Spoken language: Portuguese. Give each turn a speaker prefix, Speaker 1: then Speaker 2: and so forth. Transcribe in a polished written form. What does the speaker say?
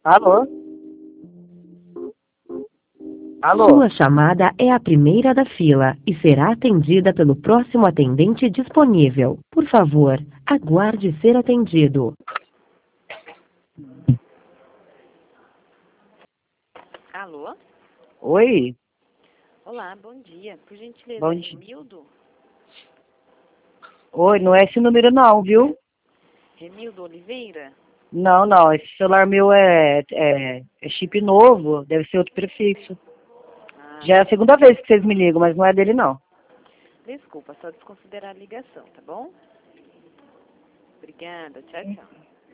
Speaker 1: Alô? Alô?
Speaker 2: Sua chamada é a primeira da fila e será atendida pelo próximo atendente disponível. Por favor, aguarde ser atendido.
Speaker 3: Alô?
Speaker 1: Oi?
Speaker 3: Olá, bom dia. Por gentileza,
Speaker 1: Bom dia.
Speaker 3: Remildo?
Speaker 1: Oi, não é esse número não, viu?
Speaker 3: Remildo Oliveira?
Speaker 1: Não, não, esse celular meu é chip novo, deve ser outro prefixo.
Speaker 3: Ah,
Speaker 1: Já é a segunda vez que vocês me ligam, mas não é dele não.
Speaker 3: desculpa, só desconsiderar a ligação, tá bom? Obrigada, tchau, tchau.